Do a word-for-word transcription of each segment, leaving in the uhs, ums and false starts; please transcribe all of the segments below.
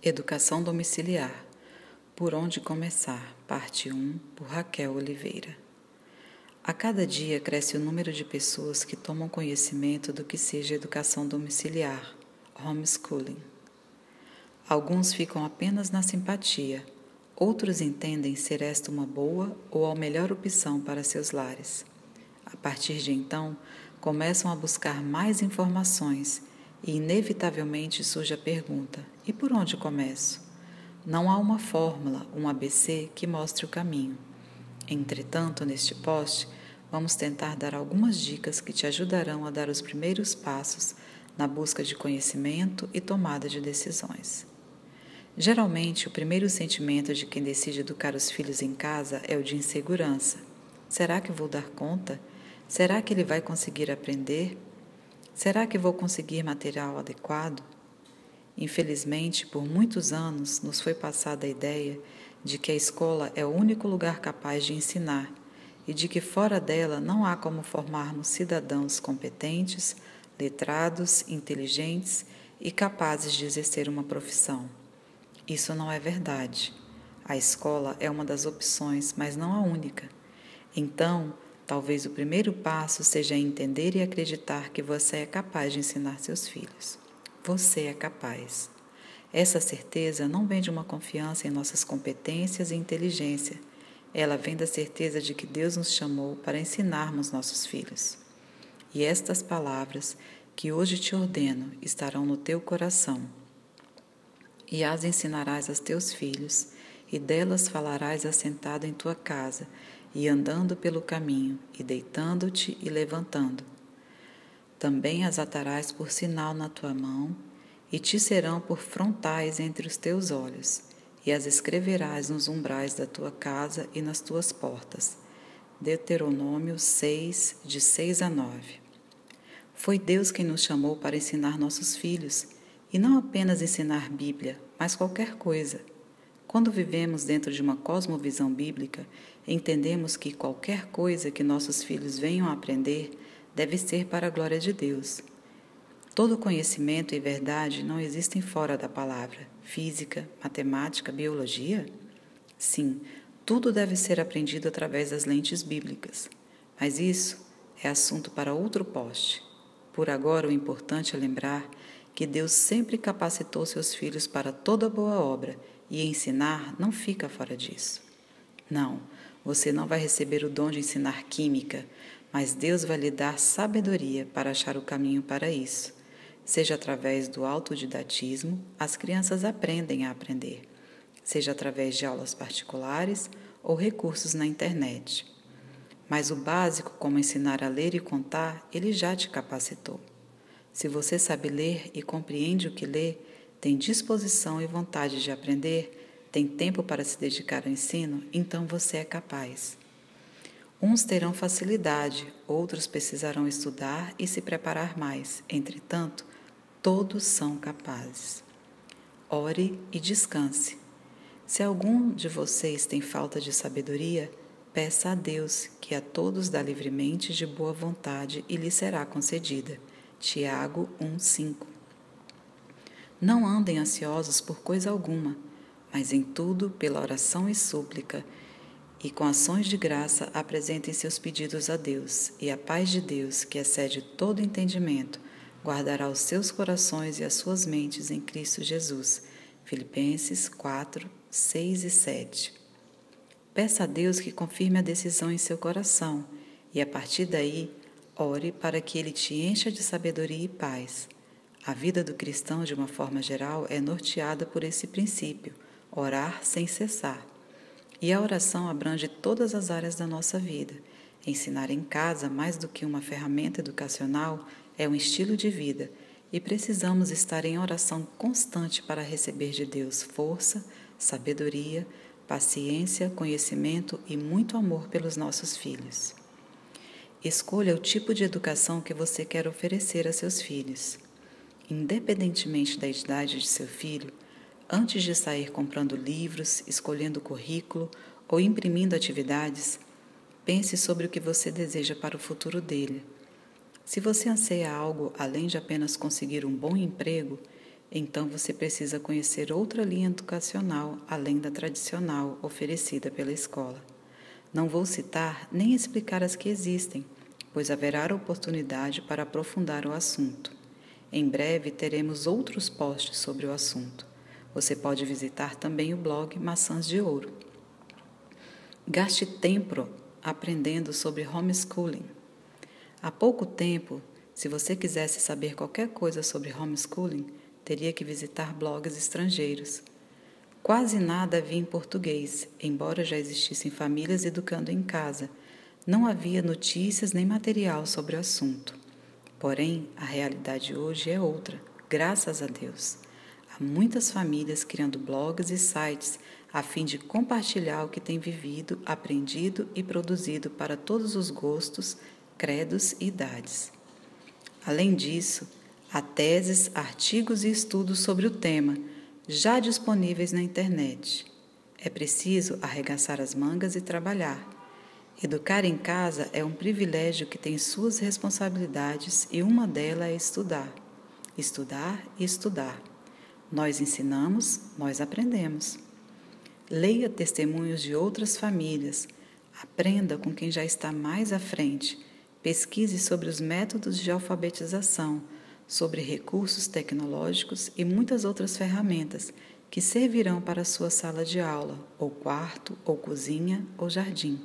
Educação domiciliar. Por onde começar? Parte um, por Raquel Oliveira. A cada dia cresce o número de pessoas que tomam conhecimento do que seja educação domiciliar, homeschooling. Alguns ficam apenas na simpatia, outros entendem ser esta uma boa ou a melhor opção para seus lares. A partir de então, começam a buscar mais informações e inevitavelmente surge a pergunta: e por onde começo? Não há uma fórmula, um A B C que mostre o caminho. Entretanto, neste post, vamos tentar dar algumas dicas que te ajudarão a dar os primeiros passos na busca de conhecimento e tomada de decisões. Geralmente, o primeiro sentimento de quem decide educar os filhos em casa é o de insegurança. Será que vou dar conta? Será que ele vai conseguir aprender? Será que vou conseguir material adequado? Infelizmente, por muitos anos nos foi passada a ideia de que a escola é o único lugar capaz de ensinar e de que fora dela não há como formarmos cidadãos competentes, letrados, inteligentes e capazes de exercer uma profissão. Isso não é verdade. A escola é uma das opções, mas não a única. Então, talvez o primeiro passo seja entender e acreditar que você é capaz de ensinar seus filhos. Você é capaz. Essa certeza não vem de uma confiança em nossas competências e inteligência. Ela vem da certeza de que Deus nos chamou para ensinarmos nossos filhos. E estas palavras que hoje te ordeno estarão no teu coração. E as ensinarás aos teus filhos, e delas falarás assentado em tua casa, e andando pelo caminho, e deitando-te e levantando. Também as atarás por sinal na tua mão, e te serão por frontais entre os teus olhos, e as escreverás nos umbrais da tua casa e nas tuas portas. Deuteronômio seis, de seis a nove. Foi Deus quem nos chamou para ensinar nossos filhos, e não apenas ensinar Bíblia, mas qualquer coisa. Quando vivemos dentro de uma cosmovisão bíblica, entendemos que qualquer coisa que nossos filhos venham a aprender deve ser para a glória de Deus. Todo conhecimento e verdade não existem fora da palavra. Física, matemática, biologia? Sim, tudo deve ser aprendido através das lentes bíblicas. Mas isso é assunto para outro post. Por agora, o importante é lembrar que Deus sempre capacitou seus filhos para toda boa obra, e ensinar não fica fora disso. Não, você não vai receber o dom de ensinar química, mas Deus vai lhe dar sabedoria para achar o caminho para isso. Seja através do autodidatismo, as crianças aprendem a aprender, seja através de aulas particulares ou recursos na internet. Mas o básico, como ensinar a ler e contar, ele já te capacitou. Se você sabe ler e compreende o que lê, tem disposição e vontade de aprender, tem tempo para se dedicar ao ensino, então você é capaz. Uns terão facilidade, outros precisarão estudar e se preparar mais. Entretanto, todos são capazes. Ore e descanse. Se algum de vocês tem falta de sabedoria, peça a Deus, que a todos dá livremente de boa vontade e lhe será concedida. Tiago um, cinco. Não andem ansiosos por coisa alguma, mas em tudo, pela oração e súplica, e com ações de graça apresentem seus pedidos a Deus, e a paz de Deus, que excede todo entendimento, guardará os seus corações e as suas mentes em Cristo Jesus. Filipenses quatro, seis e sete. Peça a Deus que confirme a decisão em seu coração, e a partir daí, ore para que Ele te encha de sabedoria e paz. A vida do cristão, de uma forma geral, é norteada por esse princípio, orar sem cessar. E a oração abrange todas as áreas da nossa vida. Ensinar em casa, mais do que uma ferramenta educacional, é um estilo de vida, e precisamos estar em oração constante para receber de Deus força, sabedoria, paciência, conhecimento e muito amor pelos nossos filhos. Escolha o tipo de educação que você quer oferecer a seus filhos. Independentemente da idade de seu filho, antes de sair comprando livros, escolhendo currículo ou imprimindo atividades, pense sobre o que você deseja para o futuro dele. Se você anseia algo além de apenas conseguir um bom emprego, Então você precisa conhecer outra linha educacional além da tradicional oferecida pela escola. Não vou citar nem explicar as que existem, pois haverá oportunidade para aprofundar o assunto. Em breve teremos outros posts sobre o assunto. Você pode visitar também o blog Maçãs de Ouro. Gaste tempo aprendendo sobre homeschooling. Há pouco tempo, se você quisesse saber qualquer coisa sobre homeschooling, teria que visitar blogs estrangeiros. Quase nada havia em português, embora já existissem famílias educando em casa. Não havia notícias nem material sobre o assunto. Porém, a realidade hoje é outra, graças a Deus. Há muitas famílias criando blogs e sites a fim de compartilhar o que têm vivido, aprendido e produzido para todos os gostos, credos e idades. Além disso, há teses, artigos e estudos sobre o tema, já disponíveis na internet. É preciso arregaçar as mangas e trabalhar. Educar em casa é um privilégio que tem suas responsabilidades e uma delas é estudar. Estudar e estudar. Nós ensinamos, nós aprendemos. Leia testemunhos de outras famílias. Aprenda com quem já está mais à frente. Pesquise sobre os métodos de alfabetização, sobre recursos tecnológicos e muitas outras ferramentas que servirão para a sua sala de aula, ou quarto, ou cozinha, ou jardim.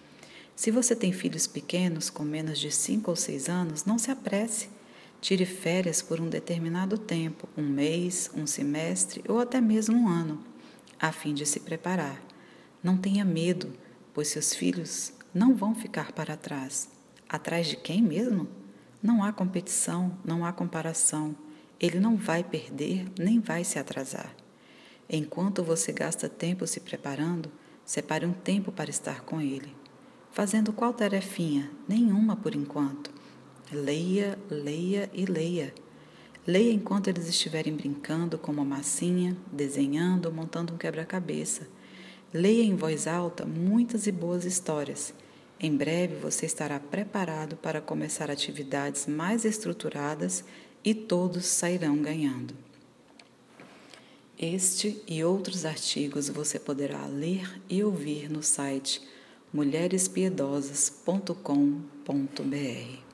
Se você tem filhos pequenos com menos de cinco ou seis anos, não se apresse. Tire férias por um determinado tempo, um mês, um semestre ou até mesmo um ano, a fim de se preparar. Não tenha medo, pois seus filhos não vão ficar para trás. Atrás de quem mesmo? Não há competição, não há comparação. Ele não vai perder, nem vai se atrasar. Enquanto você gasta tempo se preparando, separe um tempo para estar com ele. Fazendo qual tarefinha? Nenhuma por enquanto. Leia, leia e leia. Leia enquanto eles estiverem brincando com uma massinha, desenhando ou montando um quebra-cabeça. Leia em voz alta muitas e boas histórias. Em breve você estará preparado para começar atividades mais estruturadas e todos sairão ganhando. Este e outros artigos você poderá ler e ouvir no site mulheres piedosas ponto com ponto br.